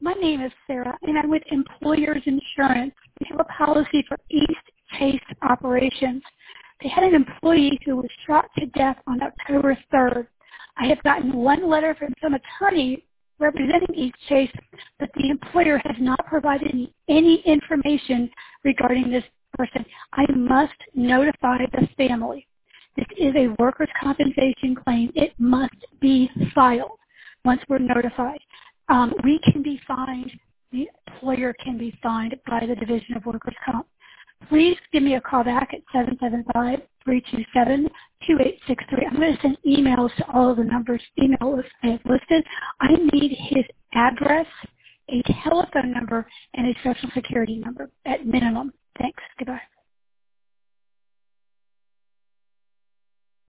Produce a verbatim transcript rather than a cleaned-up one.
My name is Sarah, and I'm with Employers Insurance. We have a policy for East Chase Operations. They had an employee who was shot to death on October third. I have gotten one letter from some attorney representing East Chase, but the employer has not provided me any information regarding this person. I must notify the family. This is a workers' compensation claim. It must be filed once we're notified. Um, we can be fined. The employer can be fined by the Division of Workers' Comp. Please give me a call back at seven seven five, three two seven, two eight six three. I'm going to send emails to all of the numbers, email lists I have listed. I need his address, a telephone number, and a Social Security number at minimum. Thanks. Goodbye.